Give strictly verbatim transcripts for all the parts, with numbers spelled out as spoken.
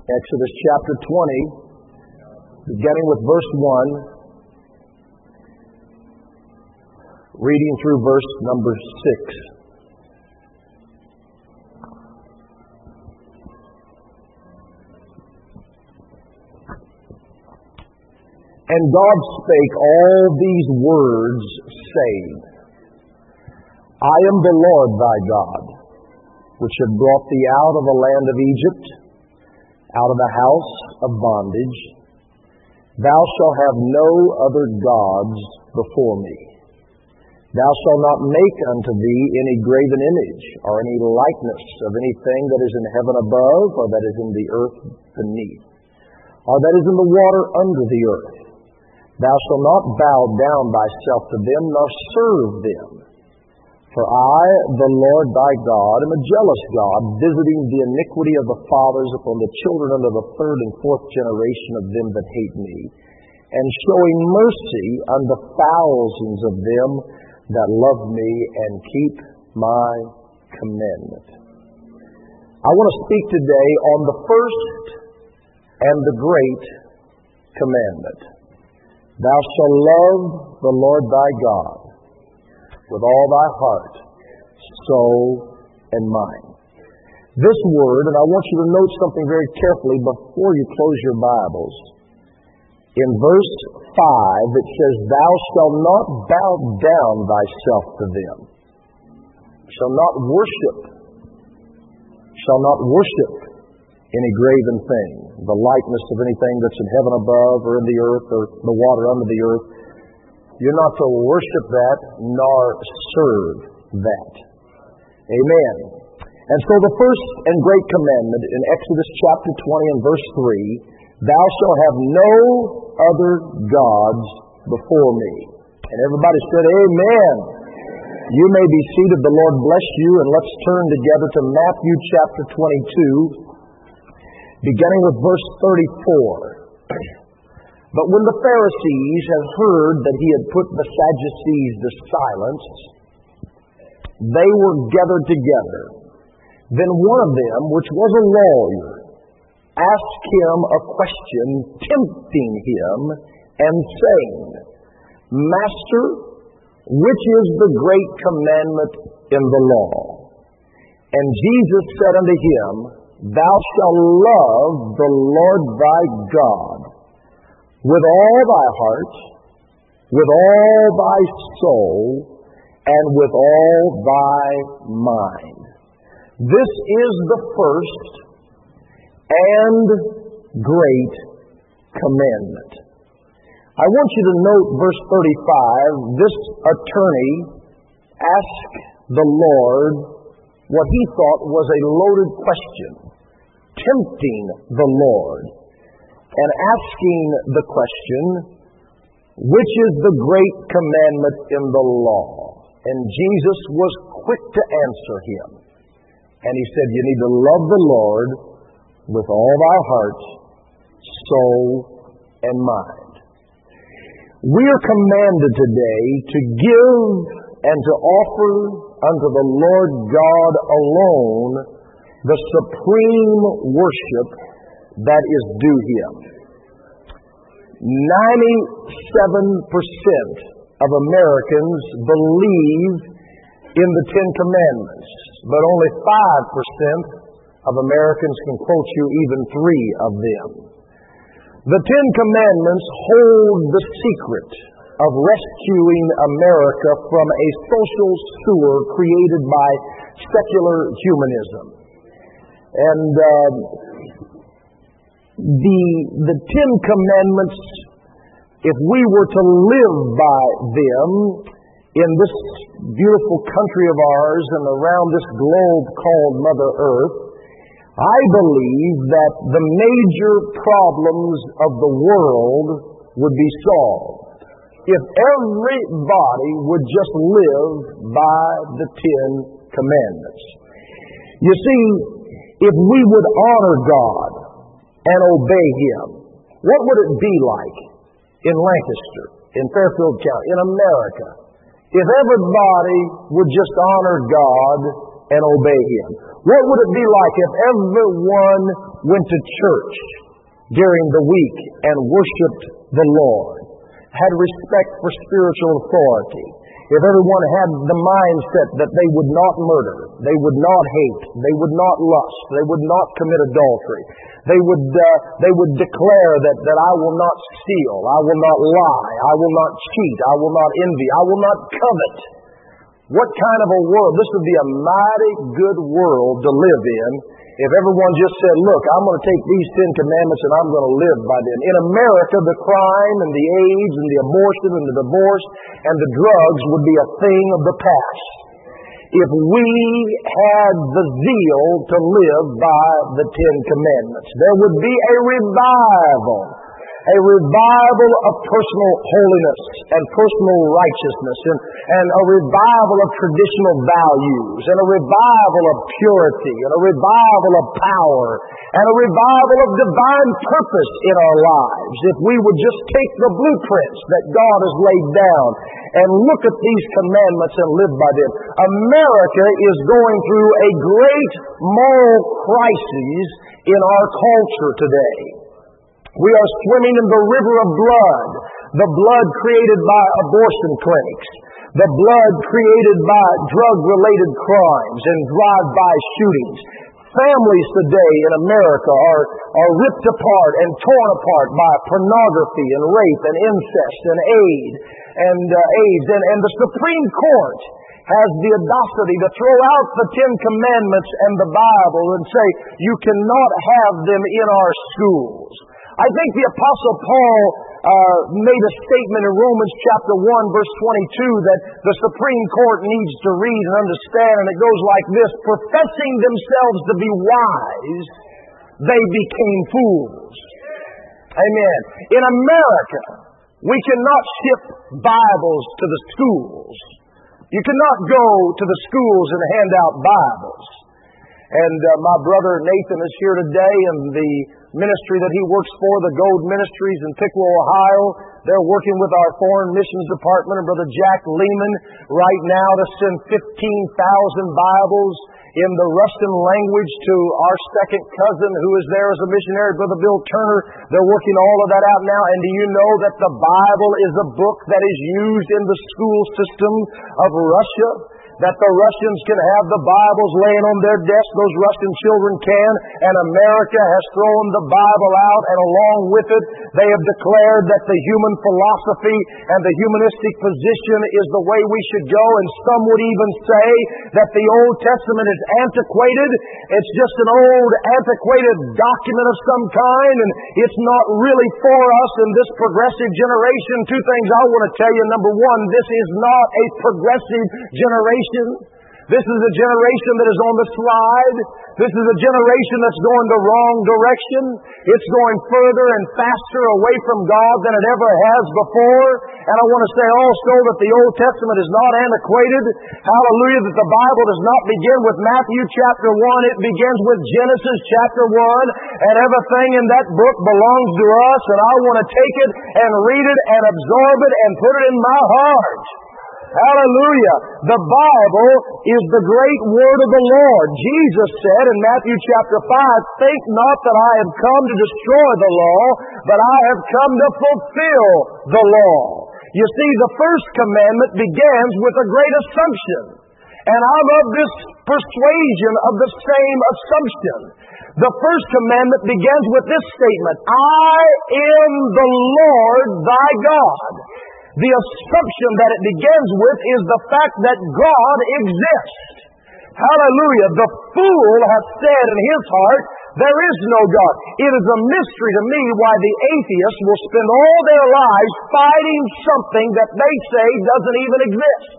Exodus chapter twenty, beginning with verse one, reading through verse number six. And God spake all these words, saying, I am the Lord thy God, which have brought thee out of the land of Egypt, out of the house of bondage. Thou shalt have no other gods before me. Thou shalt not make unto thee any graven image, or any likeness of anything that is in heaven above, or that is in the earth beneath, or that is in the water under the earth. Thou shalt not bow down thyself to them, nor serve them. For I, the Lord thy God, am a jealous God, visiting the iniquity of the fathers upon the children unto the third and fourth generation of them that hate me, and showing mercy unto thousands of them that love me and keep my commandment. I want to speak today on the first and the great commandment. Thou shalt love the Lord thy God with all thy heart, soul, and mind. This word, and I want you to note something very carefully before you close your Bibles. In verse five, it says, Thou shalt not bow down thyself to them. Shall not worship. Shall not worship any graven thing, the likeness of anything that's in heaven above, or in the earth, or the water under the earth. You're not to worship that, nor serve that. Amen. And so the first and great commandment in Exodus chapter twenty and verse three, Thou shalt have no other gods before me. And everybody said, Amen. You may be seated. The Lord bless you. And let's turn together to Matthew chapter twenty-two, beginning with verse thirty-four. But when the Pharisees had heard that he had put the Sadducees to silence, they were gathered together. Then one of them, which was a lawyer, asked him a question, tempting him, and saying, Master, which is the great commandment in the law? And Jesus said unto him, Thou shalt love the Lord thy God with all thy heart, with all thy soul, and with all thy mind. This is the first and great commandment. I want you to note verse thirty-five. This attorney asked the Lord what he thought was a loaded question, tempting the Lord, and asking the question, which is the great commandment in the law? And Jesus was quick to answer him. And he said, you need to love the Lord with all thy heart, soul, and mind. We are commanded today to give and to offer unto the Lord God alone the supreme worship that is due him. ninety-seven percent of Americans believe in the Ten Commandments, but only five percent of Americans can quote you even three of them. The Ten Commandments hold the secret of rescuing America from a social sewer created by secular humanism. And uh, the, the Ten Commandments, if we were to live by them in this beautiful country of ours and around this globe called Mother Earth, I believe that the major problems of the world would be solved if everybody would just live by the Ten Commandments. You see, if we would honor God and obey Him, what would it be like in Lancaster, in Fairfield County, in America, if everybody would just honor God and obey Him? What would it be like if everyone went to church during the week and worshiped the Lord, had respect for spiritual authority? If everyone had the mindset that they would not murder, they would not hate, they would not lust, they would not commit adultery, they would uh, they would declare that, that I will not steal, I will not lie, I will not cheat, I will not envy, I will not covet. What kind of a world? This would be a mighty good world to live in if everyone just said, look, I'm going to take these Ten Commandments and I'm going to live by them. In America, the crime and the AIDS and the abortion and the divorce and the drugs would be a thing of the past if we had the zeal to live by the Ten Commandments. There would be a revival. A revival of personal holiness and personal righteousness, and, and a revival of traditional values, and a revival of purity, and a revival of power, and a revival of divine purpose in our lives. If we would just take the blueprints that God has laid down and look at these commandments and live by them. America is going through a great moral crisis in our culture today. We are swimming in the river of blood, the blood created by abortion clinics, the blood created by drug-related crimes and drive-by shootings. Families today in America are, are ripped apart and torn apart by pornography and rape and incest and aid and uh, AIDS. And, and the Supreme Court has the audacity to throw out the Ten Commandments and the Bible and say, you cannot have them in our schools. I think the Apostle Paul uh, made a statement in Romans chapter one, verse twenty-two, that the Supreme Court needs to read and understand, and it goes like this: professing themselves to be wise, they became fools. Amen. In America, we cannot ship Bibles to the schools. You cannot go to the schools and hand out Bibles. And uh, my brother Nathan is here today, and the ministry that he works for, the Gold Ministries in Piqua, Ohio, they're working with our Foreign Missions Department and Brother Jack Lehman right now to send fifteen thousand Bibles in the Russian language to our second cousin who is there as a missionary, Brother Bill Turner. They're working all of that out now. And do you know that the Bible is a book that is used in the school system of Russia? That the Russians can have the Bibles laying on their desks, those Russian children can, and America has thrown the Bible out, and along with it, they have declared that the human philosophy and the humanistic position is the way we should go, and some would even say that the Old Testament is antiquated. It's just an old, antiquated document of some kind, and it's not really for us in this progressive generation. Two things I want to tell you. Number one, this is not a progressive generation. This is a generation that is on the slide. This is a generation that's going the wrong direction. It's going further and faster away from God than it ever has before. And I want to say also that the Old Testament is not antiquated. Hallelujah, that the Bible does not begin with Matthew chapter one. It begins with Genesis chapter one. And everything in that book belongs to us. And I want to take it and read it and absorb it and put it in my heart. Hallelujah. The Bible is the great word of the Lord. Jesus said in Matthew chapter five, think not that I have come to destroy the law, but I have come to fulfill the law. You see, the first commandment begins with a great assumption. And I'm of this persuasion of the same assumption. The first commandment begins with this statement: I am the Lord thy God. The assumption that it begins with is the fact that God exists. Hallelujah. The fool hath said in his heart, there is no God. It is a mystery to me why the atheists will spend all their lives fighting something that they say doesn't even exist.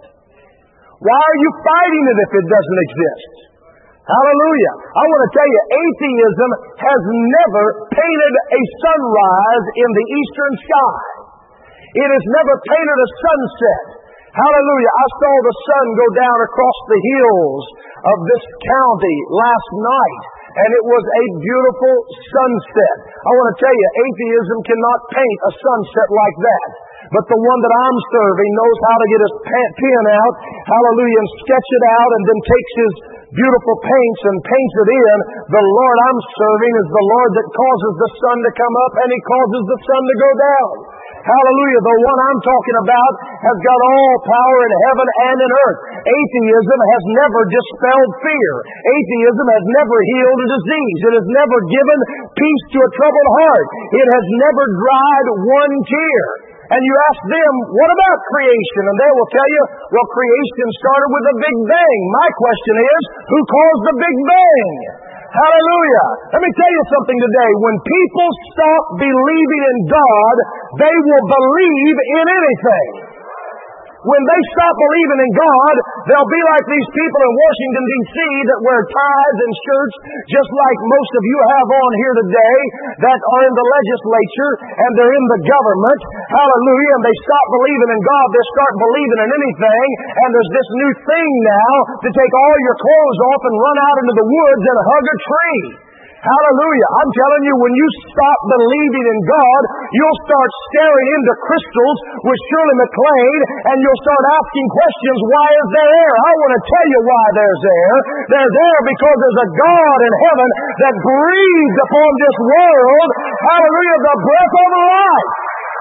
Why are you fighting it if it doesn't exist? Hallelujah. I want to tell you, atheism has never painted a sunrise in the eastern sky. It has never painted a sunset. Hallelujah. I saw the sun go down across the hills of this county last night. and it was a beautiful sunset. I want to tell you, atheism cannot paint a sunset like that. But the one that I'm serving knows how to get his pen out, hallelujah, and sketch it out, and then takes his beautiful paints and paints it in. The Lord I'm serving is the Lord that causes the sun to come up and He causes the sun to go down. Hallelujah. The one I'm talking about has got all power in heaven and in earth. Atheism has never dispelled fear. Atheism has never healed a disease. It has never given peace to a troubled heart. It has never dried one tear. And you ask them, what about creation? And they will tell you, well, creation started with the Big Bang. My question is, who caused the Big Bang? Hallelujah. Let me tell you something today. When people stop believing in God, they will believe in anything. When they stop believing in God, they'll be like these people in Washington, D C that wear ties and shirts just like most of you have on here today that are in the legislature and they're in the government. Hallelujah. And they stop believing in God. They start believing in anything. And there's this new thing now to take all your clothes off and run out into the woods and hug a tree. Hallelujah. I'm telling you, when you stop believing in God, you'll start staring into crystals with Shirley MacLaine, and you'll start asking questions, why is there air? I want to tell you why there's air. There's air because there's a God in heaven that breathed upon this world, hallelujah, the breath of life.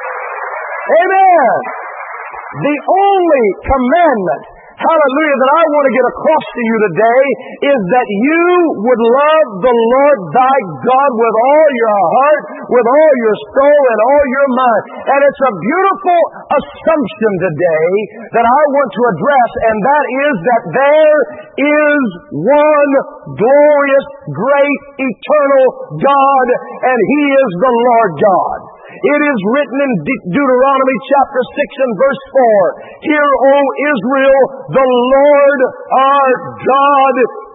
Amen. The only commandment, hallelujah, that I want to get across to you today is that you would love the Lord thy God with all your heart, with all your soul, and all your mind. And it's a beautiful assumption today that I want to address, and that is that there is one glorious, great, eternal God, and He is the Lord God. It is written in De- Deuteronomy chapter six and verse four, Hear, O Israel, the Lord our God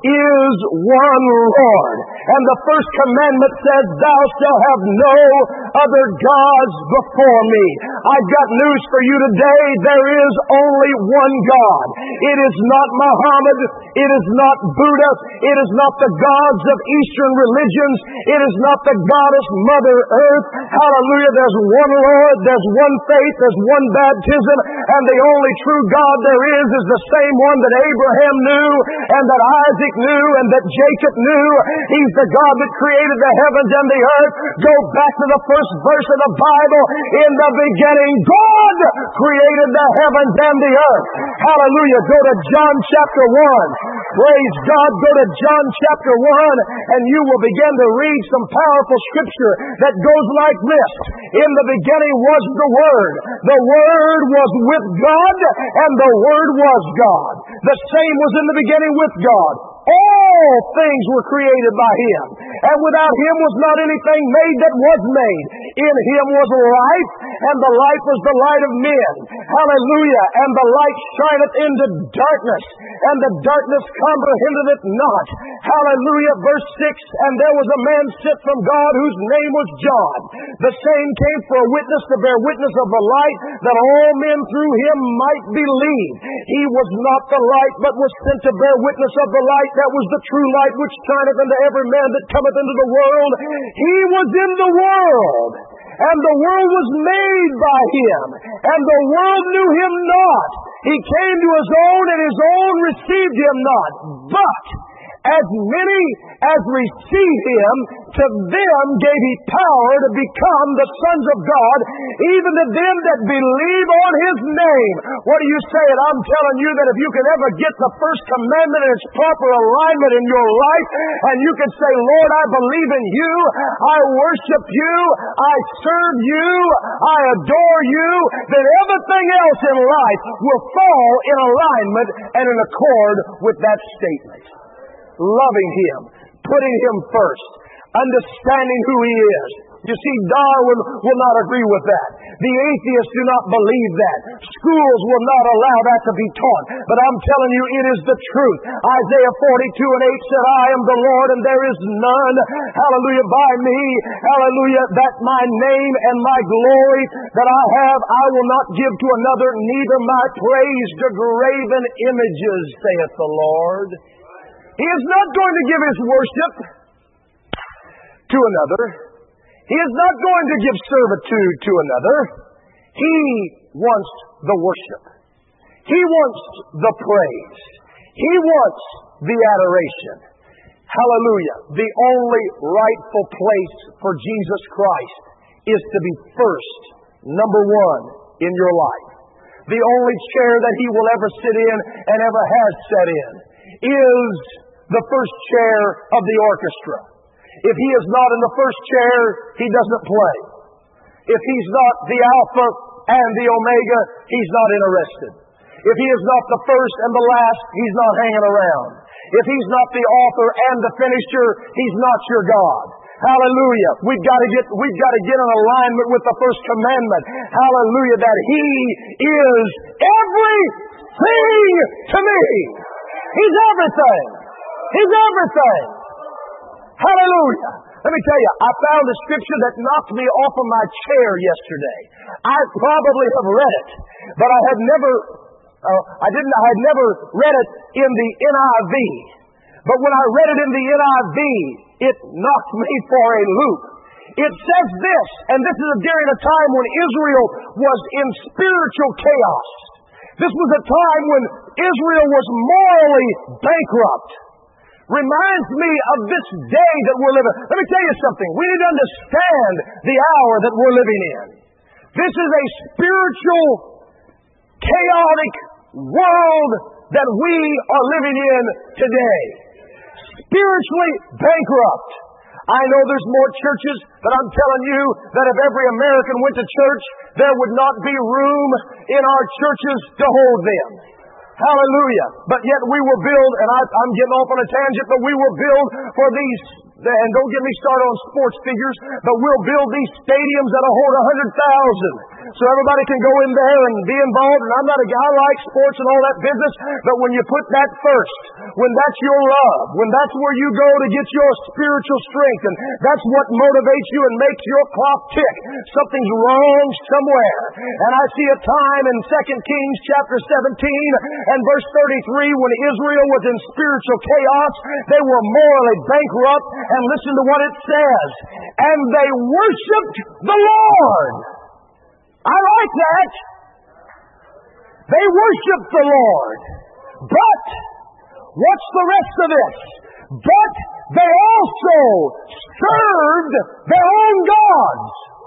is one Lord. And the first commandment says, Thou shalt have no other gods before me. I've got news for you today. There is only one God. It is not Muhammad. It is not Buddha. It is not the gods of Eastern religions. It is not the goddess Mother Earth. Hallelujah. There's one Lord. There's one faith. There's one baptism. And the only true God there is is the same one that Abraham knew and that Isaac knew and that Jacob knew. He's the God that created the heavens and the earth. Go back to the first verse of the Bible. In the beginning, God created the heavens and the earth. Hallelujah. Go to John chapter one. Praise God. Go to John chapter one and you will begin to read some powerful scripture that goes like this. In the beginning was the Word. The Word was with God and the Word was God. The same was in the beginning with God. All things were created by Him, and without Him was not anything made that was made. In Him was life, and the life was the light of men. Hallelujah. And the light shineth into darkness, and the darkness comprehended it not. Hallelujah. Verse six, And there was a man sent from God whose name was John. The same came for a witness to bear witness of the light, that all men through him might believe. He was not the light, but was sent to bear witness of the light. That was the true light which shineth unto every man that cometh into the world. He was in the world, and the world was made by Him, and the world knew Him not. He came to His own, and His own received Him not. But as many as received Him, to them gave He power to become the sons of God, even to them that believe on His name. What are you saying? I'm telling you that if you can ever get the first commandment in its proper alignment in your life, and you can say, Lord, I believe in You, I worship You, I serve You, I adore You, then everything else in life will fall in alignment and in accord with that statement. Loving Him, putting Him first, understanding who He is. You see, Darwin will not agree with that. The atheists do not believe that. Schools will not allow that to be taught. But I'm telling you, it is the truth. Isaiah forty-two and eight said, I am the Lord and there is none, hallelujah, by me, hallelujah, that my name and my glory that I have, I will not give to another, neither my praise to graven images, saith the Lord. He is not going to give His worship to another. He is not going to give servitude to another. He wants the worship. He wants the praise. He wants the adoration. Hallelujah. The only rightful place for Jesus Christ is to be first, number one, in your life. The only chair that He will ever sit in and ever has sat in is the first chair of the orchestra. If He is not in the first chair, He doesn't play. If He's not the Alpha and the Omega, He's not interested. If He is not the first and the last, He's not hanging around. If He's not the author and the finisher, He's not your God. Hallelujah. We've got to get, we've got to get in alignment with the first commandment. Hallelujah. That He is everything to me. He's everything. He's everything. Hallelujah. Let me tell you, I found a scripture that knocked me off of my chair yesterday. I probably have read it, but I had never, uh, I didn't, I had never read it in the N I V. But when I read it in the N I V, it knocked me for a loop. It says this, and this is during a time when Israel was in spiritual chaos. This was a time when Israel was morally bankrupt. Reminds me of this day that we're living. Let me tell you something. We need to understand the hour that we're living in. This is a spiritual, chaotic world that we are living in today. Spiritually bankrupt. I know there's more churches, but I'm telling you that if every American went to church, there would not be room in our churches to hold them. Hallelujah. But yet we will build, and I, I'm getting off on a tangent, but we will build for these, and don't get me started on sports figures, but we'll build these stadiums that'll hold one hundred thousand. So everybody can go in there and be involved. And I'm not a guy like sports and all that business, but when you put that first, when that's your love, when that's where you go to get your spiritual strength, and that's what motivates you and makes your clock tick, something's wrong somewhere. And I see a time in Second Kings chapter seventeen and verse thirty-three when Israel was in spiritual chaos, they were morally bankrupt, and listen to what it says. And they worshiped the Lord. I like that. They worshiped the Lord. But, what's the rest of this? But they also served their own gods.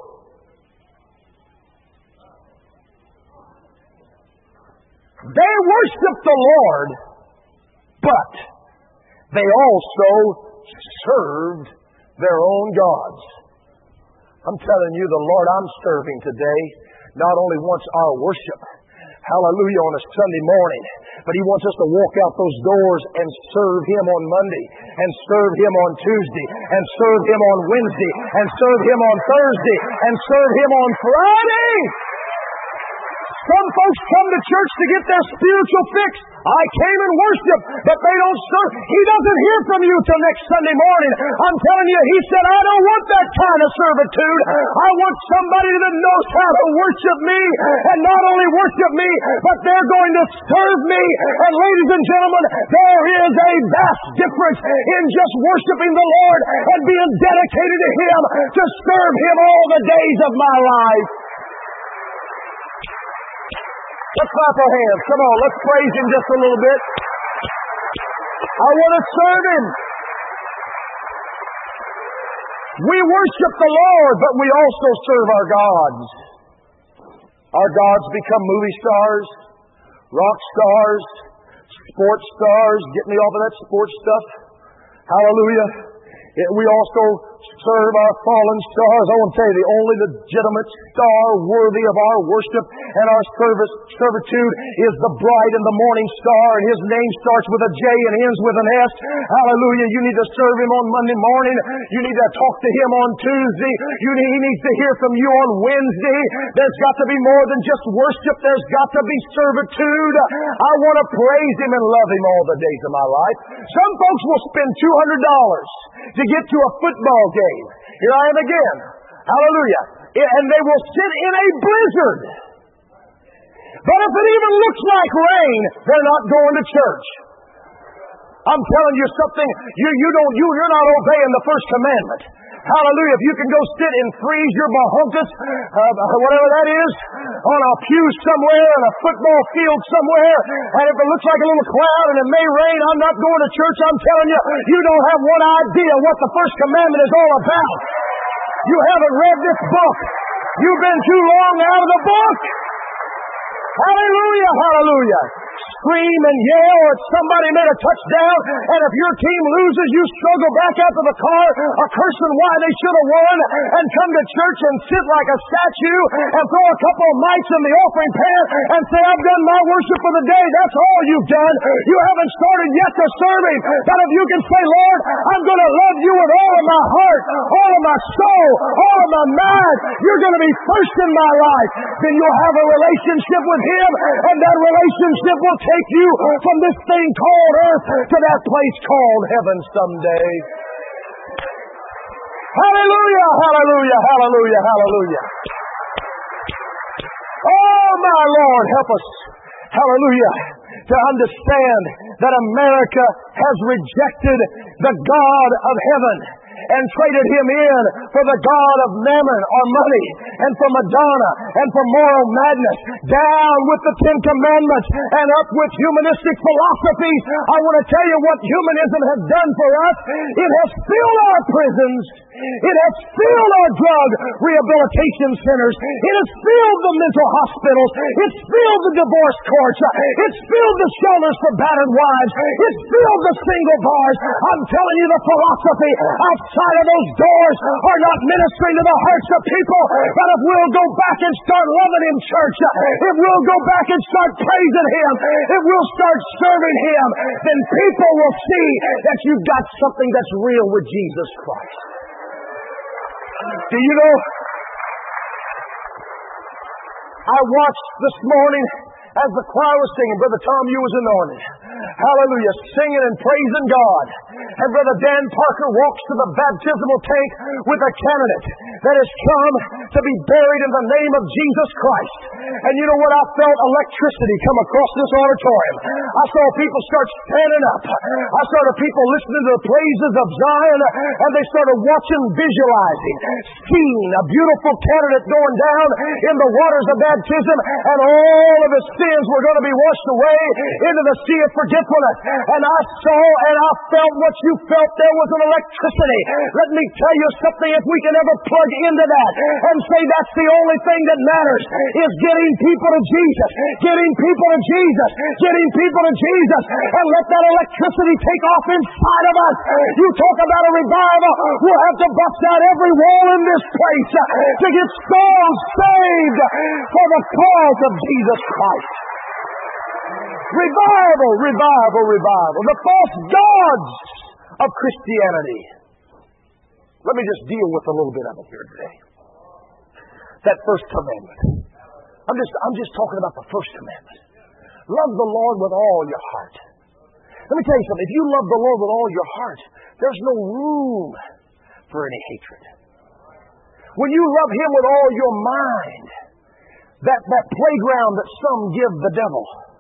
They worshiped the Lord, but they also served their own gods. I'm telling you, the Lord I'm serving today not only wants our worship, hallelujah, on a Sunday morning, but He wants us to walk out those doors and serve Him on Monday, and serve Him on Tuesday, and serve Him on Wednesday, and serve Him on Thursday, and serve Him on Friday. Some folks come to church to get their spiritual fix. I came and worship, but they don't serve. He doesn't hear from you till next Sunday morning. I'm telling you, He said, I don't want that kind of servitude. I want somebody that knows how to worship me, and not only worship me, but they're going to serve me. And ladies and gentlemen, there is a vast difference in just worshiping the Lord and being dedicated to Him to serve Him all the days of my life. Let's clap our hands. Come on, let's praise Him just a little bit. I want to serve Him. We worship the Lord, but we also serve our gods. Our gods become movie stars, rock stars, sports stars. Get me off of that sports stuff. Hallelujah. It, we also serve our fallen stars. I want to tell you, the only legitimate star worthy of our worship and our service, servitude is the bright and the morning star, and His name starts with a J and ends with an S. Hallelujah. You need to serve Him on Monday morning. You need to talk to Him on Tuesday. You need, He needs to hear from you on Wednesday. There's got to be more than just worship. There's got to be servitude. I want to praise Him and love Him all the days of my life. Some folks will spend two hundred dollars to get to a football game. Here I am again. Hallelujah. And they will sit in a blizzard. But if it even looks like rain, they're not going to church. I'm telling you something. You, you don't, you, you're not obeying the first commandment. Hallelujah. If you can go sit and freeze your bahunkus, uh, whatever that is, on a pew somewhere, in a football field somewhere, and if it looks like a little cloud and it may rain, I'm not going to church. I'm telling you, you don't have one idea what the first commandment is all about. You haven't read this book. You've been too long out of the book. Hallelujah, hallelujah. Scream and yell if somebody made a touchdown, and if your team loses, you struggle back out to the car, a cursing why they should have won, and come to church and sit like a statue and throw a couple of mites in the offering pan and say, I've done my worship for the day. That's all you've done. You haven't started yet to serve Him. But if you can say, Lord, I'm going to love you with all of my heart, all of my soul, all of my mind, you're going to be first in my life, then you'll have a relationship with Him, and that relationship will take you from this thing called earth to that place called heaven someday. Hallelujah, hallelujah, hallelujah, hallelujah. Oh, my Lord, help us, hallelujah, to understand that America has rejected the God of heaven and traded Him in for the god of mammon or money, and for Madonna, and for moral madness. Down with the Ten Commandments and up with humanistic philosophies. I want to tell you what humanism has done for us. It has filled our prisons. It has filled our drug rehabilitation centers. It has filled the mental hospitals. It's filled the divorce courts. It's filled the shelters for battered wives. It's filled the single bars. I'm telling you, the philosophy outside of those doors are not ministering to the hearts of people. But if we'll go back and start loving Him, church, if we'll go back and start praising Him, if we'll start serving Him, then people will see that you've got something that's real with Jesus Christ. Do you know, I watched this morning as the choir was singing. Brother Tom, you was anointed. Hallelujah. Singing and praising God. And Brother Dan Parker walks to the baptismal tank with a candidate that has come to be buried in the name of Jesus Christ. And you know what? I felt electricity come across this auditorium. I saw people start standing up. I saw the people listening to the praises of Zion, and they started watching, visualizing, seeing a beautiful candidate going down in the waters of baptism, and all of his sins were going to be washed away into the sea of forgetfulness. And I saw and I felt what you felt. There was an electricity. Let me tell you something. If we can ever plug into that and say that's the only thing that matters, is getting people to Jesus, getting people to Jesus, getting people to Jesus, and let that electricity take off inside of us. You talk about a revival, we'll have to bust out every wall in this place to get souls saved for the cause of Jesus Christ. Revival, revival, revival. The false gods of Christianity. Let me just deal with a little bit of it here today. That first commandment. I'm just, I'm just talking about the first commandment. Love the Lord with all your heart. Let me tell you something. If you love the Lord with all your heart, there's no room for any hatred. When you love Him with all your mind, that, that playground that some give the devil,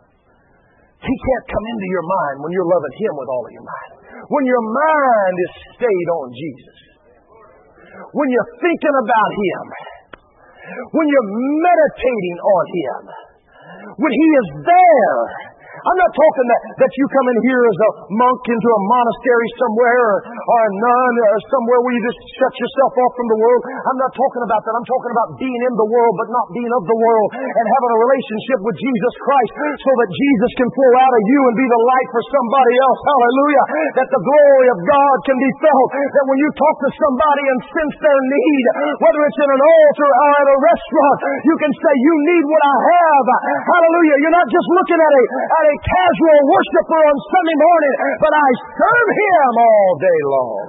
he can't come into your mind when you're loving Him with all of your mind. When your mind is stayed on Jesus. When you're thinking about Him. When you're meditating on Him. When He is there. I'm not talking that, that you come in here as a monk into a monastery somewhere, or, or a nun, or somewhere where you just shut yourself off from the world. I'm not talking about that. I'm talking about being in the world but not being of the world, and having a relationship with Jesus Christ so that Jesus can flow out of you and be the light for somebody else. Hallelujah. That the glory of God can be felt. That when you talk to somebody and sense their need, whether it's in an altar or at a restaurant, you can say, you need what I have. Hallelujah. You're not just looking at a, at a casual worshiper on Sunday morning, but I serve Him all day long.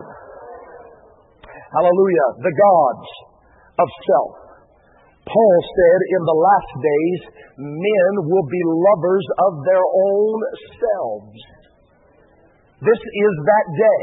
Hallelujah. The gods of self. Paul said, in the last days, men will be lovers of their own selves. This is that day.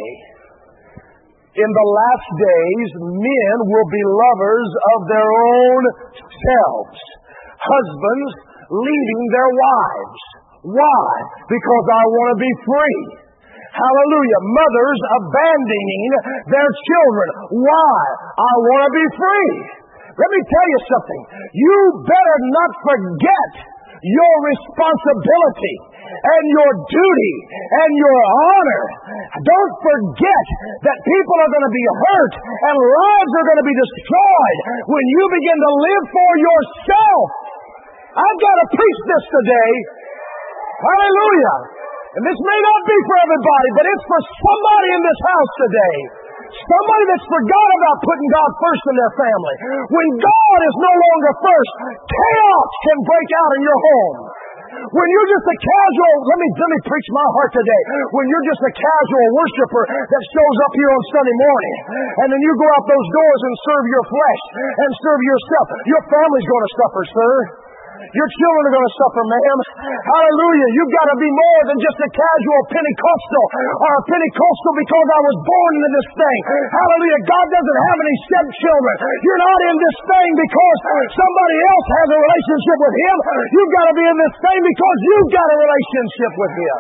In the last days, men will be lovers of their own selves. Husbands leaving their wives. Why? Because I want to be free. Hallelujah. Mothers abandoning their children. Why? I want to be free. Let me tell you something. You better not forget your responsibility and your duty and your honor. Don't forget that people are going to be hurt and lives are going to be destroyed when you begin to live for yourself. I've got to preach this today. Hallelujah. And this may not be for everybody, but it's for somebody in this house today. Somebody that's forgot about putting God first in their family. When God is no longer first, chaos can break out in your home. When you're just a casual, let me, let me preach my heart today. When you're just a casual worshiper that shows up here on Sunday morning, and then you go out those doors and serve your flesh and serve yourself, your family's going to suffer, sir. Your children are going to suffer, ma'am. Hallelujah. You've got to be more than just a casual Pentecostal or a Pentecostal because I was born into this thing. Hallelujah. God doesn't have any stepchildren. You're not in this thing because somebody else has a relationship with Him. You've got to be in this thing because you've got a relationship with Him.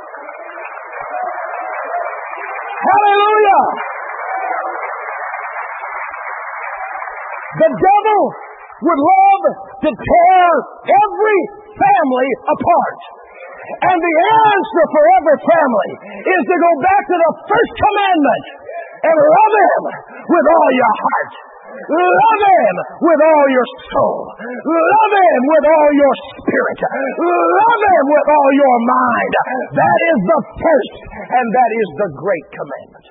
Hallelujah. The devil would love to tear every family apart. And the answer for every family is to go back to the first commandment and love Him with all your heart. Love Him with all your soul. Love Him with all your spirit. Love Him with all your mind. That is the first, and that is the great commandment.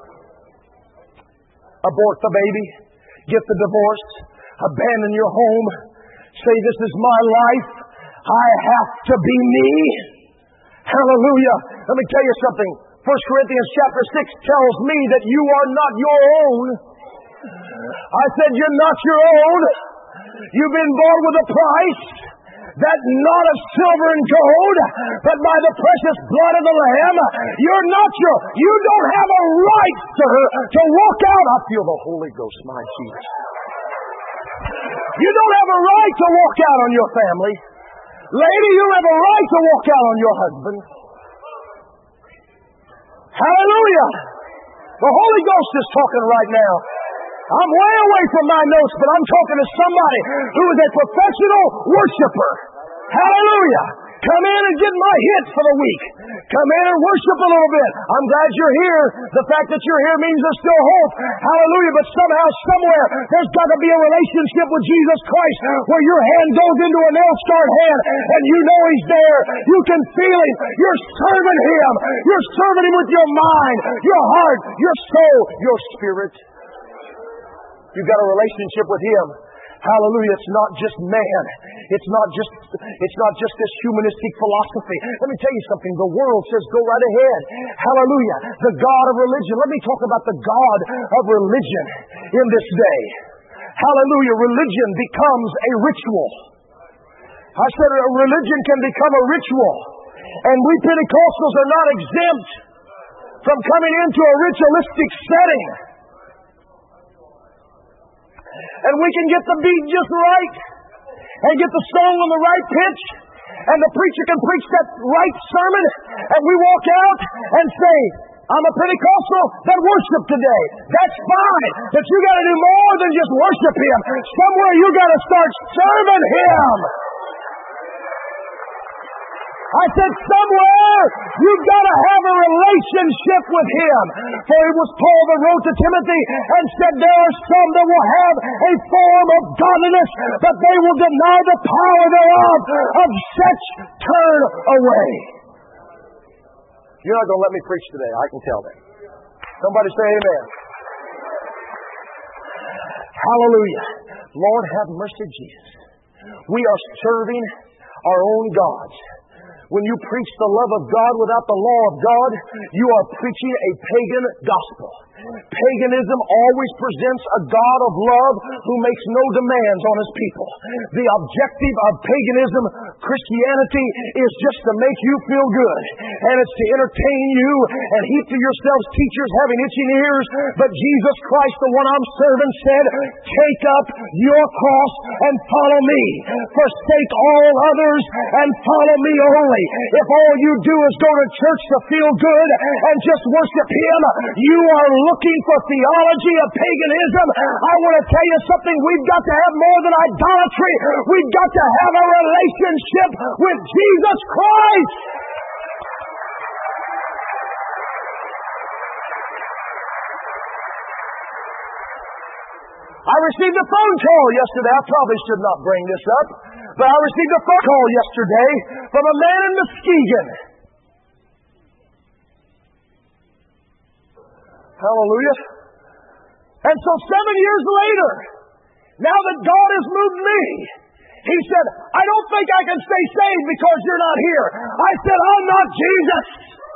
Abort the baby. Get the divorce. Abandon your home. Say, this is my life. I have to be me. Hallelujah. Let me tell you something. First Corinthians chapter six tells me that you are not your own. I said you're not your own. You've been bought with a price. That not of silver and gold, but by the precious blood of the Lamb. You're not your, you don't have a right, sir, to walk out. I feel the Holy Ghost, my Jesus. You don't have a right to walk out on your family. Lady, you have a right to walk out on your husband. Hallelujah. The Holy Ghost is talking right now. I'm way away from my notes, but I'm talking to somebody who is a professional worshiper. Hallelujah. Come in and get my hits for the week. Come in and worship a little bit. I'm glad you're here. The fact that you're here means there's still hope. Hallelujah. But somehow, somewhere, there's got to be a relationship with Jesus Christ where your hand goes into a nail-scarred hand and you know He's there. You can feel Him. You're serving Him. You're serving Him with your mind, your heart, your soul, your spirit. You've got a relationship with Him. Hallelujah. It's not just man. It's not just, it's not just this humanistic philosophy. Let me tell you something. The world says go right ahead. Hallelujah. The God of religion. Let me talk about the God of religion in this day. Hallelujah. Religion becomes a ritual. I said a religion can become a ritual. And we Pentecostals are not exempt from coming into a ritualistic setting. And we can get the beat just right and get the song on the right pitch and the preacher can preach that right sermon and we walk out and say, I'm a Pentecostal that worship today. That's fine. But you got to do more than just worship Him. Somewhere you got to start serving Him. I said somewhere you've got to have a relationship with Him. For it was Paul that wrote to Timothy and said there are some that will have a form of godliness, but they will deny the power thereof. Of such turn away. You're not going to let me preach today. I can tell that. Somebody say amen. Hallelujah. Lord, have mercy, Jesus. We are serving our own gods. When you preach the love of God without the law of God, you are preaching a pagan gospel. Paganism always presents a God of love who makes no demands on His people. The objective of paganism Christianity is just to make you feel good, and it's to entertain you and heap to yourselves teachers having itching ears. But Jesus Christ, the one I'm serving, said, take up your cross and follow me. Forsake all others and follow me only. If all you do is go to church to feel good and just worship Him, you are looking for theology of paganism. I want to tell you something. We've got to have more than idolatry. We've got to have a relationship with Jesus Christ. I received a phone call yesterday. I probably should not bring this up, but I received a phone call yesterday from a man in Muskegon. Hallelujah. And so seven years later, now that God has moved me, he said, I don't think I can stay saved because you're not here. I said, I'm not Jesus.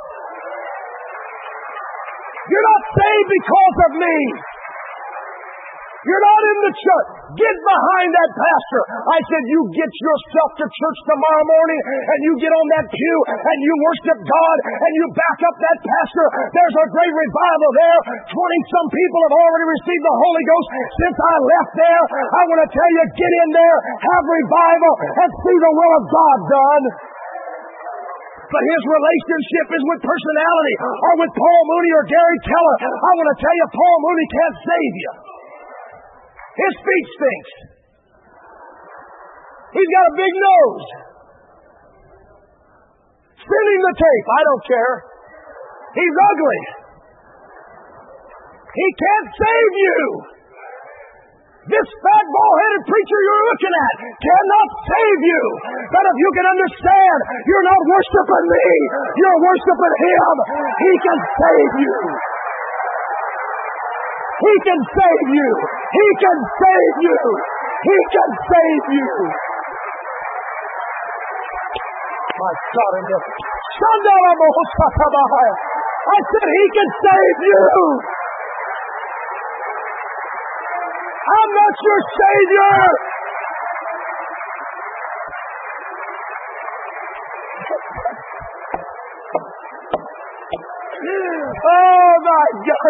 You're not saved because of me. You're not in the church. Get behind that pastor. I said, you get yourself to church tomorrow morning and you get on that pew and you worship God and you back up that pastor. There's a great revival there. Twenty-some people have already received the Holy Ghost since I left there. I want to tell you, get in there, have revival, and see the will of God done. But his relationship is with personality or with Paul Mooney or Gary Keller. I want to tell you, Paul Mooney can't save you. His speech stinks. He's got a big nose. Spinning the tape, I don't care. He's ugly. He can't save you. This fat, bald-headed preacher you're looking at cannot save you. But if you can understand, you're not worshiping me. You're worshiping Him. He can save you. He can save you. He can save you. He can save you. My God in heaven. I said He can save you. I'm not your Savior. Oh my God.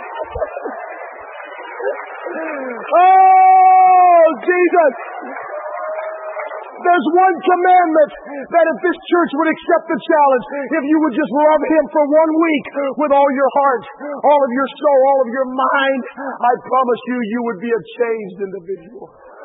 Oh, Jesus. There's one commandment that if this church would accept the challenge, if you would just love Him for one week with all your heart, all of your soul, all of your mind, I promise you, you would be a changed individual.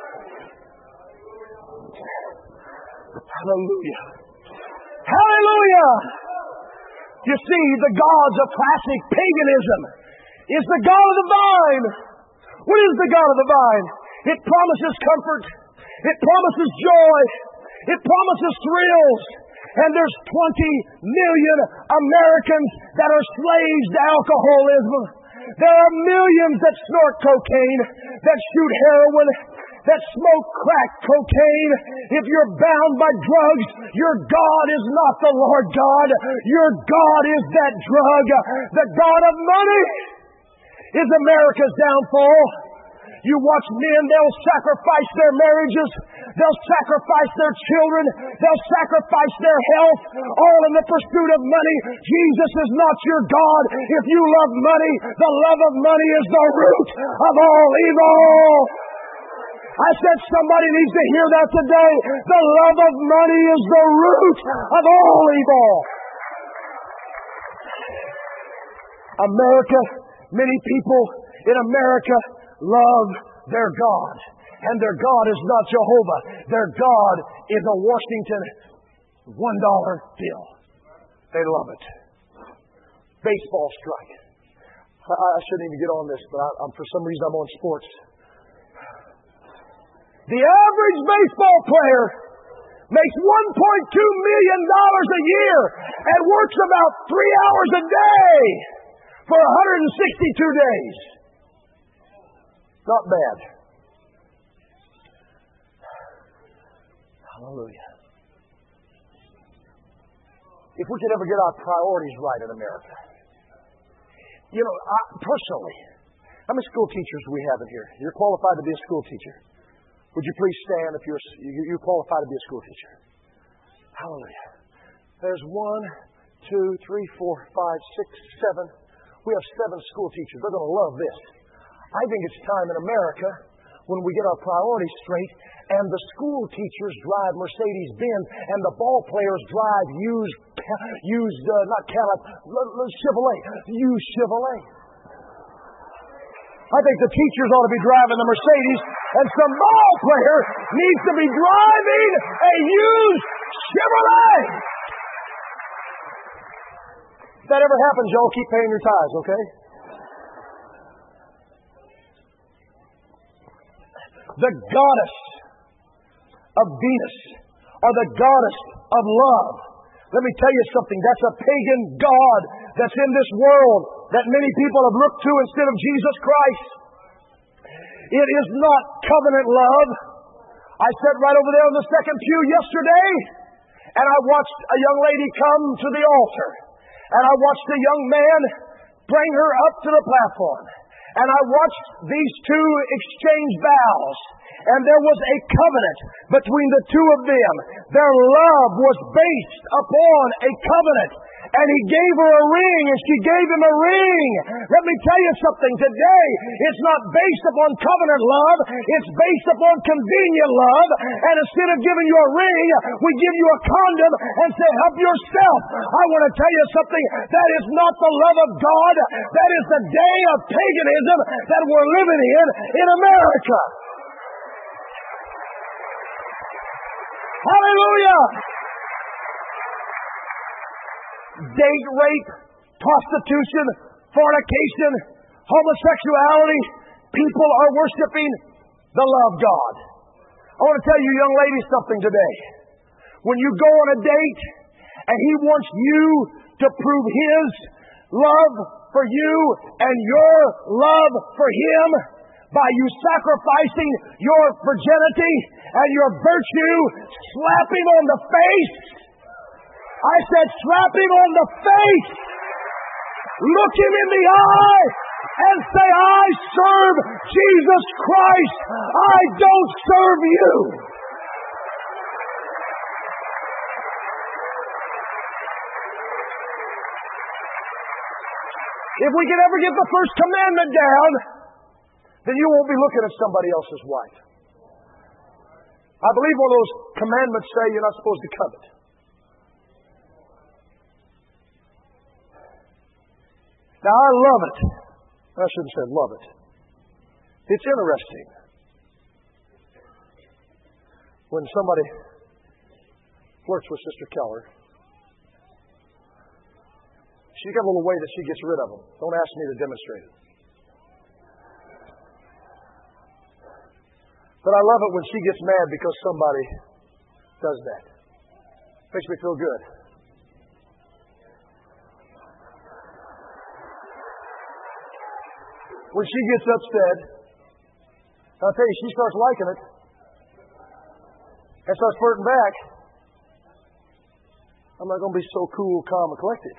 Hallelujah. Hallelujah. You see, the gods of classic paganism is the God of the vine. What is the God of the vine? It promises comfort. It promises joy. It promises thrills. And there's twenty million Americans that are slaves to alcoholism. There are millions that snort cocaine, that shoot heroin, that smoke crack cocaine. If you're bound by drugs, your God is not the Lord God. Your God is that drug. The God of money is America's downfall. You watch men, they'll sacrifice their marriages, they'll sacrifice their children, they'll sacrifice their health, all in the pursuit of money. Jesus is not your God. If you love money, the love of money is the root of all evil. I said somebody needs to hear that today. The love of money is the root of all evil. America, many people in America love their God. And their God is not Jehovah. Their God is a Washington one dollar bill. They love it. Baseball strike. I, I shouldn't even get on this, but I, I'm, for some reason I'm on sports. The average baseball player makes one point two million dollars a year and works about three hours a day for one hundred sixty-two days. Not bad. Hallelujah. If we could ever get our priorities right in America. You know, I, personally, how many school teachers do we have in here? You're qualified to be a school teacher. Would you please stand if you're, you're qualified to be a school teacher? Hallelujah. There's one, two, three, four, five, six, seven. We have seven school teachers. They're going to love this. I think it's time in America when we get our priorities straight and the school teachers drive Mercedes-Benz and the ball players drive used, used uh, not Cadillac, Chevrolet, used Chevrolet. I think the teachers ought to be driving the Mercedes and some ball player needs to be driving a used Chevrolet. If that ever happens, y'all keep paying your tithes, okay? The goddess of Venus, or the goddess of love. Let me tell you something. That's a pagan god that's in this world that many people have looked to instead of Jesus Christ. It is not covenant love. I sat right over there in the second pew yesterday, and I watched a young lady come to the altar. And I watched a young man bring her up to the platform. And I watched these two exchange vows. And there was a covenant between the two of them. Their love was based upon a covenant. And he gave her a ring, and she gave him a ring. Let me tell you something. Today, it's not based upon covenant love. It's based upon convenient love. And instead of giving you a ring, we give you a condom and say, help yourself. I want to tell you something. That is not the love of God. That is the day of paganism that we're living in in America. Hallelujah! Date rape, prostitution, fornication, homosexuality. People are worshiping the love God. I want to tell you young ladies something today. When you go on a date and he wants you to prove his love for you and your love for him by you sacrificing your virginity and your virtue, slap him on the face. I said, slap him on the face, look him in the eye, and say, I serve Jesus Christ. I don't serve you. If we can ever get the first commandment down, then you won't be looking at somebody else's wife. I believe one of those commandments say you're not supposed to covet. Now, I love it. I shouldn't have said love it. It's interesting when somebody flirts with Sister Keller. She's got a little way that she gets rid of them. Don't ask me to demonstrate it. But I love it when she gets mad because somebody does that. Makes me feel good. When she gets upset, I'll tell you, she starts liking it and starts flirting back. I'm not going to be so cool, calm, and collected.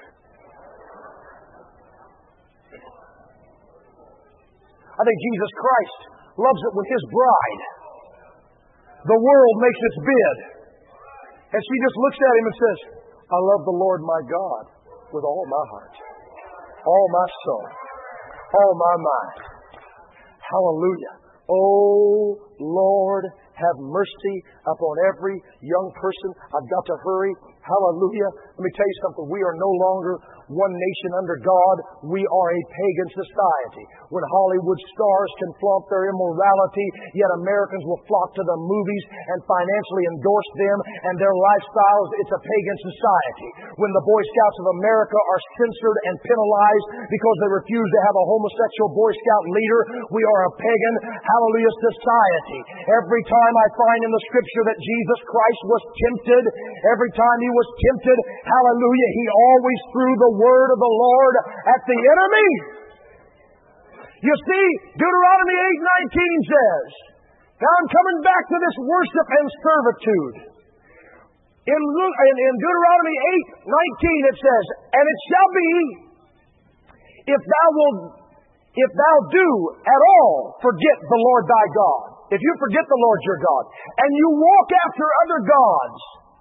I think Jesus Christ loves it when his bride, the world, makes its bid. And she just looks at him and says, I love the Lord my God with all my heart, all my soul, all my mind. Hallelujah. Oh, Lord, have mercy upon every young person. I've got to hurry. Hallelujah. Let me tell you something. We are no longer one nation under God. We are a pagan society. When Hollywood stars can flaunt their immorality, yet Americans will flock to the movies and financially endorse them and their lifestyles. It's a pagan society. When the Boy Scouts of America are censored and penalized because they refuse to have a homosexual Boy Scout leader, we are a pagan, hallelujah, society. Every time I find in the Scripture that Jesus Christ was tempted, every time he was tempted, hallelujah, he always threw the word of the Lord at the enemy. You see, Deuteronomy eight nineteen says, now I'm coming back to this worship and servitude. In, Luke, in, in Deuteronomy eight nineteen it says, and it shall be, if thou wilt, if thou do at all forget the Lord thy God, if you forget the Lord your God, and you walk after other gods,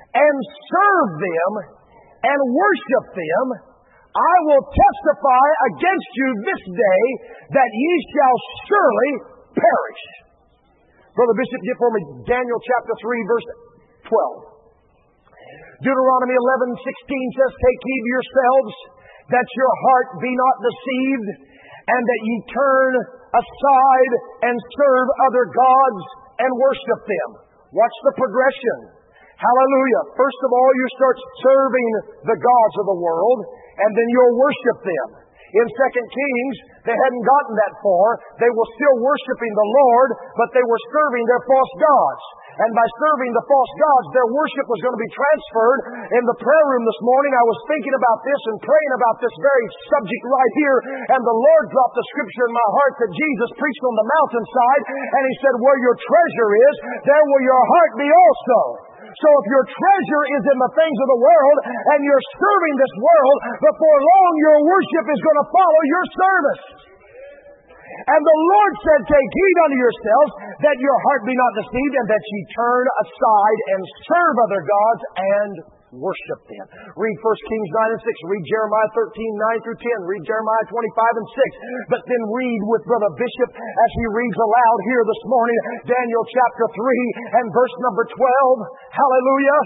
and serve them and worship them, I will testify against you this day that ye shall surely perish. Brother Bishop, get for me Daniel chapter three, verse twelve. Deuteronomy eleven sixteen says, take heed to yourselves that your heart be not deceived, and that ye turn aside and serve other gods and worship them. Watch the progression. Hallelujah. First of all, you start serving the gods of the world, and then you'll worship them. In Second Kings, they hadn't gotten that far. They were still worshiping the Lord, but they were serving their false gods. And by serving the false gods, their worship was going to be transferred. In the prayer room this morning, I was thinking about this and praying about this very subject right here. And the Lord dropped the scripture in my heart that Jesus preached on the mountainside. And He said, where your treasure is, there will your heart be also. So if your treasure is in the things of the world and you're serving this world, before long your worship is going to follow your service. And the Lord said, take heed unto yourselves that your heart be not deceived, and that ye turn aside and serve other gods and worship them. Read First Kings nine and six. Read Jeremiah thirteen, nine through ten. Read Jeremiah twenty-five and six. But then read with Brother Bishop as he reads aloud here this morning, Daniel chapter three and verse number twelve. Hallelujah.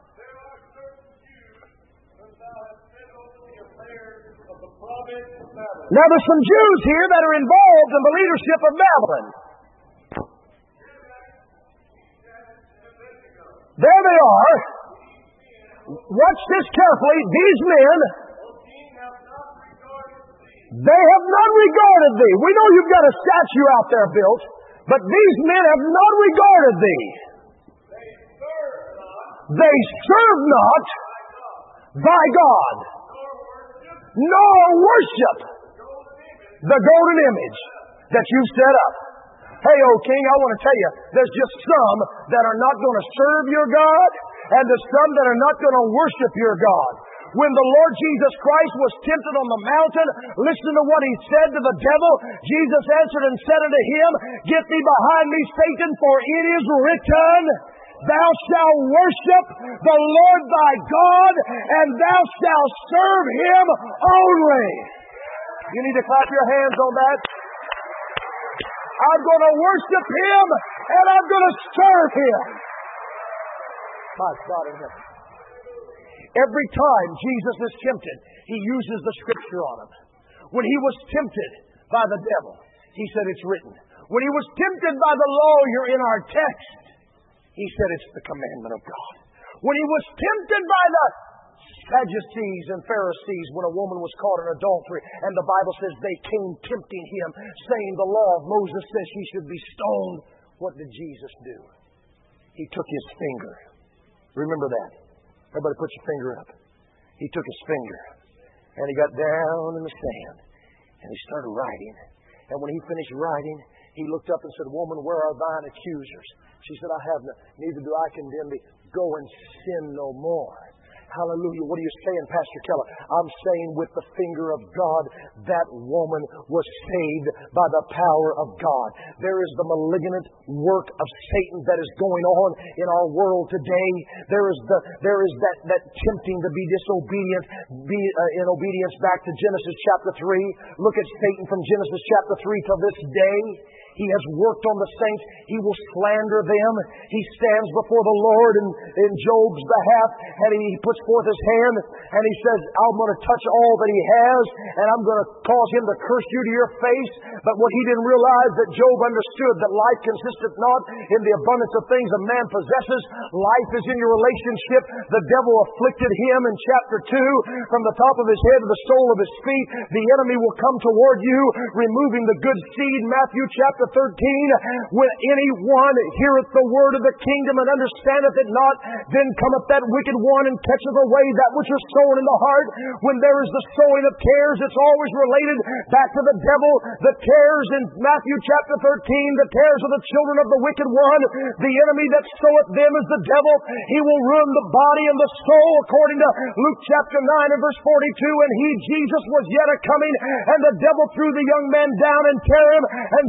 Now there's some Jews here that are involved in the leadership of Babylon. There they are. Watch this carefully. These men, they have not regarded thee. We know you've got a statue out there built, but these men have not regarded thee. They serve not thy God, nor worship the golden image that you've set up. Hey, O King, I want to tell you, there's just some that are not going to serve your God, and there's some that are not going to worship your God. When the Lord Jesus Christ was tempted on the mountain, listen to what He said to the devil. Jesus answered and said unto him, get thee behind me, Satan, for it is written, thou shalt worship the Lord thy God, and thou shalt serve Him only. You need to clap your hands on that. I'm going to worship Him, and I'm going to serve Him. My God in heaven. Every time Jesus is tempted, He uses the scripture on Him. When He was tempted by the devil, He said it's written. When He was tempted by the lawyer in our text, He said it's the commandment of God. When He was tempted by the Sadducees and Pharisees when a woman was caught in adultery, and the Bible says they came tempting Him, saying the law of Moses says he should be stoned. What did Jesus do? He took His finger. Remember that. Everybody put your finger up. He took His finger and He got down in the sand and He started writing. And when He finished writing, He looked up and said, woman, where are thine accusers? She said, I have none. Neither do I condemn thee. Go and sin no more. Hallelujah. What are you saying, Pastor Keller? I'm saying with the finger of God, that woman was saved by the power of God. There is the malignant work of Satan that is going on in our world today. There is the there is that, that tempting to be disobedient, be uh, in obedience back to Genesis chapter three. Look at Satan from Genesis chapter three till this day. He has worked on the saints. He will slander them. He stands before the Lord in, in Job's behalf, and he puts forth his hand, and he says, I'm going to touch all that he has, and I'm going to cause him to curse you to your face. But what he didn't realize, that Job understood that life consisteth not in the abundance of things a man possesses. Life is in your relationship. The devil afflicted him in chapter two. From the top of his head to the sole of his feet, the enemy will come toward you, removing the good seed. Matthew chapter thirteen, when anyone heareth the word of the kingdom and understandeth it not, then cometh that wicked one and catcheth away that which is sown in the heart. When there is the sowing of tares, it's always related back to the devil. The tares in Matthew chapter thirteen, the tares of the children of the wicked one. The enemy that soweth them is the devil. He will ruin the body and the soul, according to Luke chapter nine and verse forty-two. And he, Jesus, was yet a coming, and the devil threw the young man down and tear him, and Jesus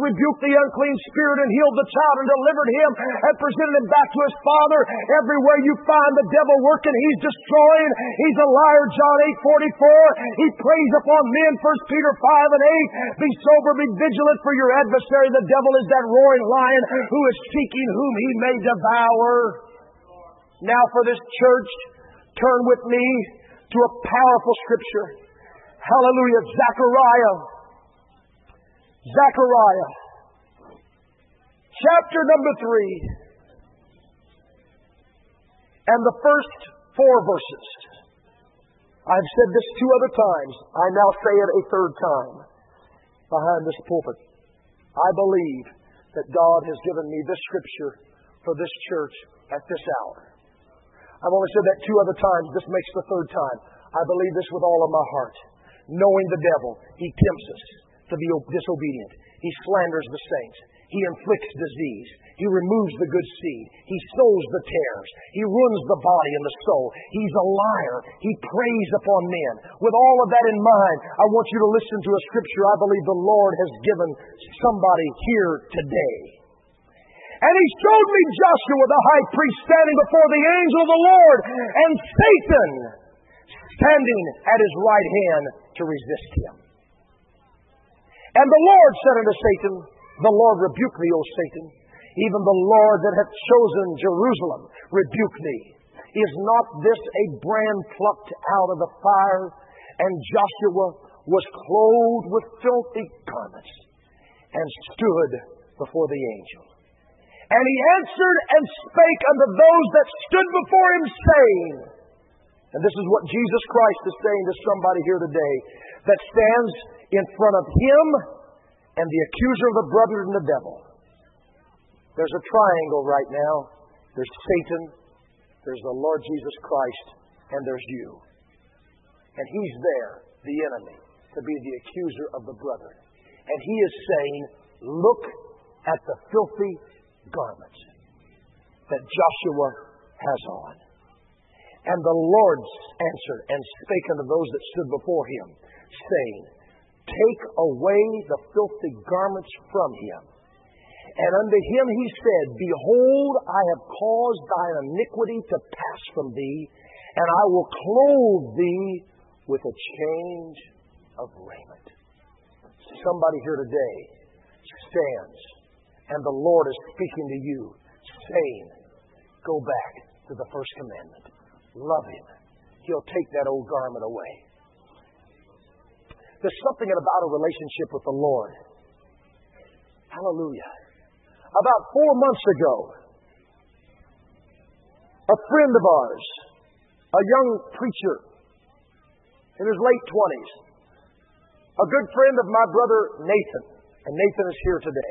rebuked the unclean spirit and healed the child and delivered him and presented him back to his father. Everywhere you find the devil working, he's destroying. He's a liar, John eight forty-four. He preys upon men, First Peter five and eight. Be sober, be vigilant, for your adversary, the devil, is that roaring lion who is seeking whom he may devour. Now for this church, turn with me to a powerful scripture. Hallelujah. Zechariah. Zechariah. Chapter number three. And the first four verses. I've said this two other times. I now say it a third time behind this pulpit. I believe that God has given me this scripture for this church at this hour. I've only said that two other times. This makes the third time. I believe this with all of my heart. Knowing the devil, he tempts us to be disobedient. He slanders the saints. He inflicts disease. He removes the good seed. He sows the tares. He ruins the body and the soul. He's a liar. He preys upon men. With all of that in mind, I want you to listen to a scripture I believe the Lord has given somebody here today. And he showed me Joshua the high priest standing before the angel of the Lord, and Satan standing at his right hand to resist him. And the Lord said unto Satan, the Lord rebuke thee, O Satan. Even the Lord that hath chosen Jerusalem rebuke thee. Is not this a brand plucked out of the fire? And Joshua was clothed with filthy garments and stood before the angel. And he answered and spake unto those that stood before him, saying, and this is what Jesus Christ is saying to somebody here today that stands in front of him and the accuser of the brethren and the devil. There's a triangle right now. There's Satan, there's the Lord Jesus Christ, and there's you. And he's there, the enemy, to be the accuser of the brethren. And he is saying, look at the filthy garments that Joshua has on. And the Lord answered and spake unto those that stood before him, saying, take away the filthy garments from him. And unto him he said, behold, I have caused thine iniquity to pass from thee, and I will clothe thee with a change of raiment. Somebody here today stands, and the Lord is speaking to you, saying, go back to the first commandment. Love him. He'll take that old garment away. There's something about a relationship with the Lord. Hallelujah. About four months ago, a friend of ours, a young preacher in his late twenties, a good friend of my brother Nathan, and Nathan is here today.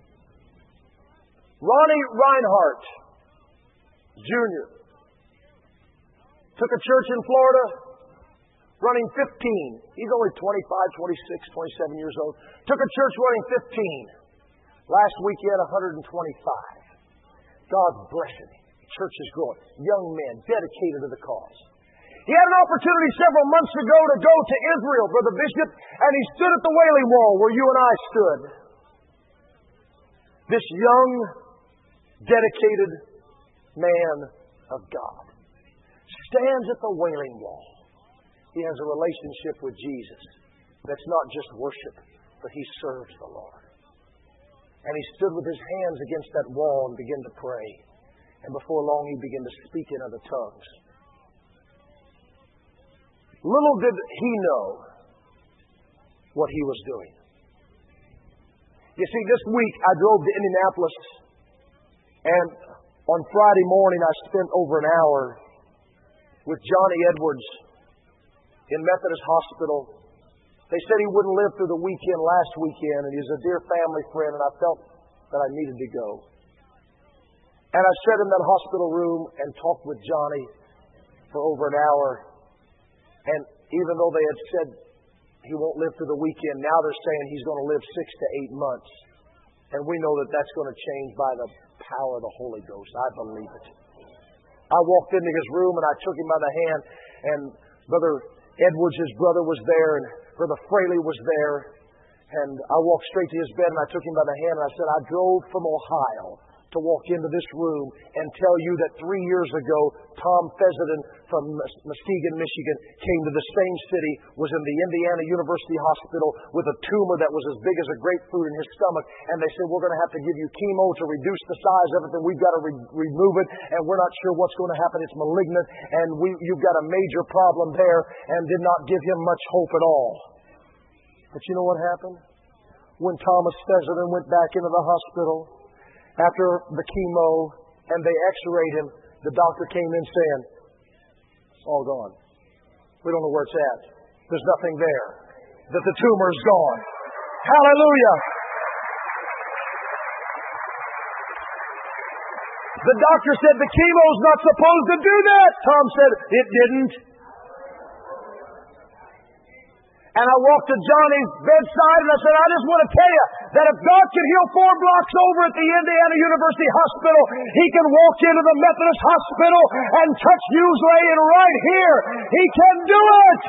Ronnie Reinhardt, Junior, took a church in Florida, running fifteen. He's only twenty-five, twenty-six, twenty-seven years old. Took a church running fifteen. Last week he had one hundred twenty-five. God bless him. The church is growing. Young men dedicated to the cause. He had an opportunity several months ago to go to Israel, Brother Bishop, and he stood at the Wailing Wall where you and I stood. This young, dedicated man of God stands at the Wailing Wall. He has a relationship with Jesus that's not just worship, but he serves the Lord. And he stood with his hands against that wall and began to pray. And before long he began to speak in other tongues. Little did he know what he was doing. You see, this week I drove to Indianapolis, and on Friday morning I spent over an hour with Johnny Edwards in Methodist Hospital. They said he wouldn't live through the weekend last weekend, and he's a dear family friend, and I felt that I needed to go. And I sat in that hospital room and talked with Johnny for over an hour. And even though they had said he won't live through the weekend, now they're saying he's going to live six to eight months. And we know that that's going to change by the power of the Holy Ghost. I believe it. I walked into his room and I took him by the hand, and Brother Edwards, his brother, was there, and Brother Fraley was there. And I walked straight to his bed and I took him by the hand and I said, I drove from Ohio to walk into this room and tell you that three years ago, Tom Fessenden from Muskegon, Michigan, came to the same city, was in the Indiana University Hospital with a tumor that was as big as a grapefruit in his stomach. And they said, we're going to have to give you chemo to reduce the size of it, and we've got to re- remove it, and we're not sure what's going to happen. It's malignant, and we, you've got a major problem there, and did not give him much hope at all. But you know what happened? When Thomas Fessenden went back into the hospital, after the chemo, and they x-rayed him, the doctor came in saying, it's all gone. We don't know where it's at. There's nothing there. That the tumor is gone. Hallelujah! The doctor said the chemo's not supposed to do that. Tom said, it didn't. And I walked to Johnny's bedside and I said, I just want to tell you that if God can heal four blocks over at the Indiana University Hospital, He can walk into the Methodist Hospital and touch Hughes laying right here. He can do it.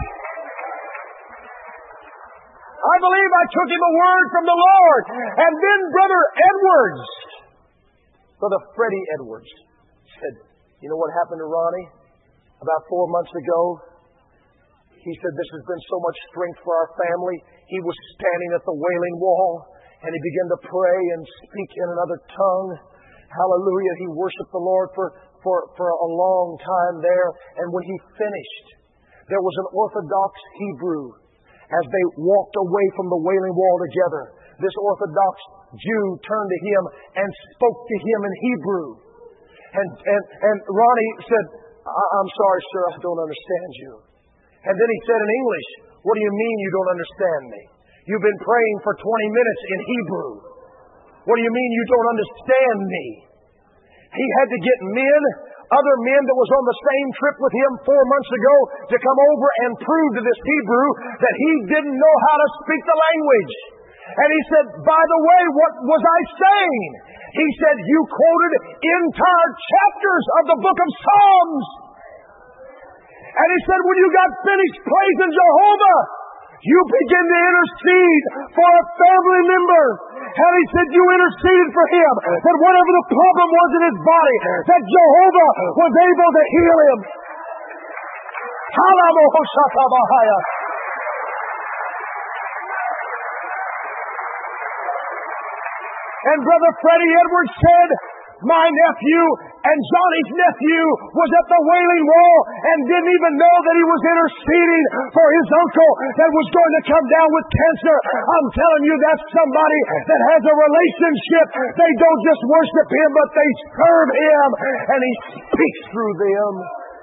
I believe I took him a word from the Lord. And then Brother Edwards, Brother Freddie Edwards, said, you know what happened to Ronnie about four months ago? He said, this has been so much strength for our family. He was standing at the Wailing Wall, and he began to pray and speak in another tongue. Hallelujah. He worshiped the Lord for, for, for a long time there. And when he finished, there was an Orthodox Hebrew. As they walked away from the Wailing Wall together, this Orthodox Jew turned to him and spoke to him in Hebrew. And, and, and Ronnie said, I'm sorry, sir, I don't understand you. And then he said in English, what do you mean you don't understand me? You've been praying for twenty minutes in Hebrew. What do you mean you don't understand me? He had to get men, other men that was on the same trip with him four months ago, to come over and prove to this Hebrew that he didn't know how to speak the language. And he said, by the way, what was I saying? He said, you quoted entire chapters of the book of Psalms. And he said, when you got finished praising Jehovah, you begin to intercede for a family member. And he said, you interceded for him. That whatever the problem was in his body, that Jehovah was able to heal him. And Brother Freddie Edwards said, my nephew and Johnny's nephew was at the Wailing Wall and didn't even know that he was interceding for his uncle that was going to come down with cancer. I'm telling you, that's somebody that has a relationship. They don't just worship him, but they serve him, and he speaks through them.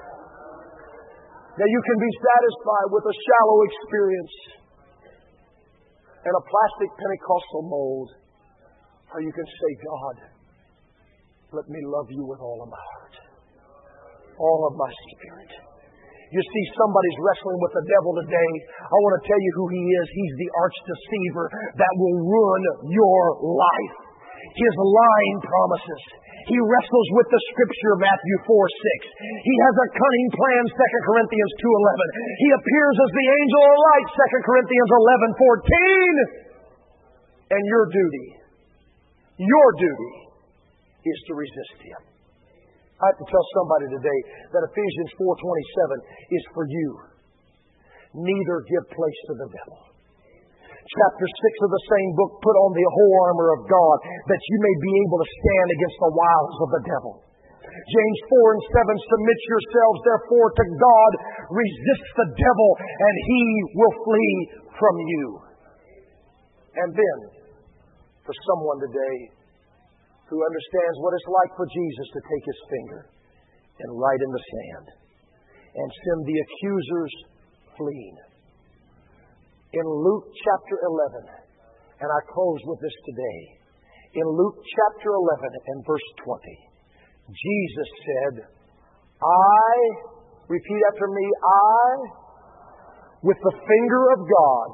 Now you can be satisfied with a shallow experience and a plastic Pentecostal mold, or you can say, God, let me love you with all of my heart, all of my spirit. You see, somebody's wrestling with the devil today. I want to tell you who he is. He's the arch deceiver that will ruin your life. His lying promises. He wrestles with the Scripture, Matthew four six. He has a cunning plan, Second Corinthians two eleven. He appears as the angel of light, Second Corinthians eleven fourteen. And your duty, your duty, is to resist him. I have to tell somebody today that Ephesians four twenty-seven is for you. Neither give place to the devil. Chapter six of the same book, put on the whole armor of God that you may be able to stand against the wiles of the devil. James four and seven, submit yourselves therefore to God, resist the devil, and he will flee from you. And then, for someone today who understands what it's like for Jesus to take his finger and write in the sand and send the accusers fleeing. In Luke chapter eleven, and I close with this today, in Luke chapter eleven and verse twenty, Jesus said, I, repeat after me, I, with the finger of God,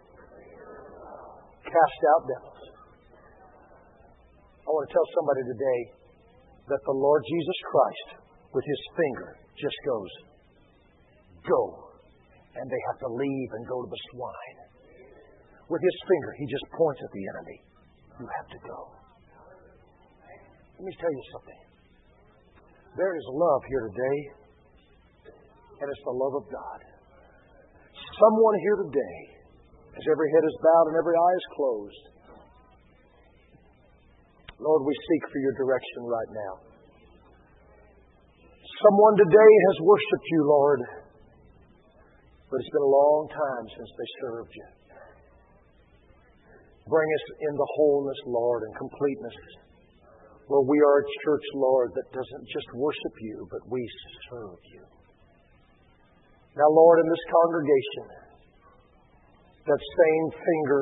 cast out devils. I want to tell somebody today that the Lord Jesus Christ, with his finger, just goes, go. And they have to leave and go to the swine. With his finger, he just points at the enemy. You have to go. Let me tell you something. There is love here today, and it's the love of God. Someone here today, as every head is bowed and every eye is closed, Lord, we seek for your direction right now. Someone today has worshiped you, Lord, but it's been a long time since they served you. Bring us into wholeness, Lord, and completeness, where we are a church, Lord, that doesn't just worship you, but we serve you. Now, Lord, in this congregation, that same finger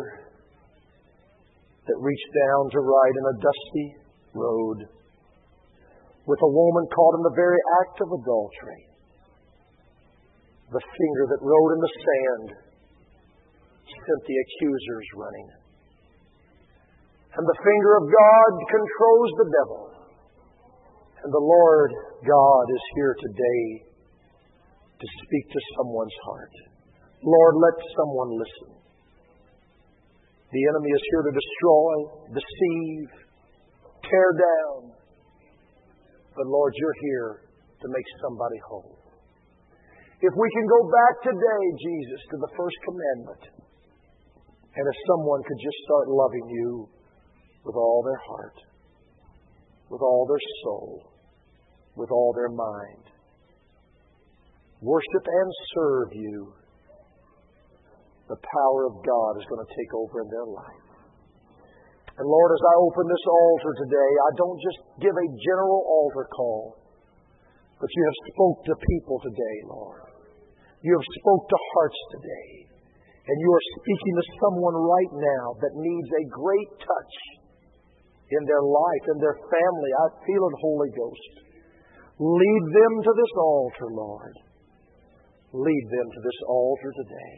that reached down to write in a dusty road with a woman caught in the very act of adultery, the finger that wrote in the sand sent the accusers running. And the finger of God controls the devil. And the Lord God is here today to speak to someone's heart. Lord, let someone listen. The enemy is here to destroy, deceive, tear down. But Lord, you're here to make somebody whole. If we can go back today, Jesus, to the first commandment, and if someone could just start loving you with all their heart, with all their soul, with all their mind, worship and serve you, the power of God is going to take over in their life. And Lord, as I open this altar today, I don't just give a general altar call, but you have spoke to people today, Lord. You have spoke to hearts today. And you are speaking to someone right now that needs a great touch in their life, in their family. I feel it, Holy Ghost. Lead them to this altar, Lord. Lead them to this altar today.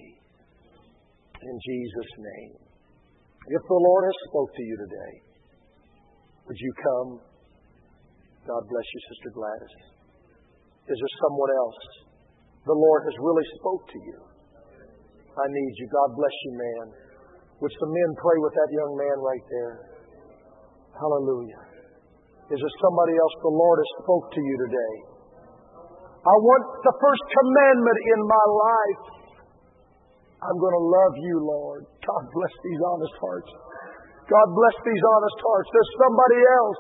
In Jesus' name. If the Lord has spoke to you today, would you come? God bless you, Sister Gladys. Is there someone else? The Lord has really spoke to you. I need you. God bless you, man. Would some men pray with that young man right there? Hallelujah. Is there somebody else the Lord has spoke to you today? I want the first commandment in my life. I'm going to love you, Lord. God bless these honest hearts. God bless these honest hearts. There's somebody else.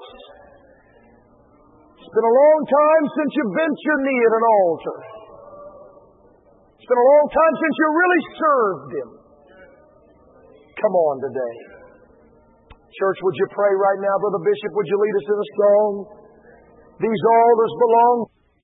It's been a long time since you bent your knee at an altar. It's been a long time since you really served Him. Come on today. Church, would you pray right now? Brother Bishop, would you lead us in a song? These altars belong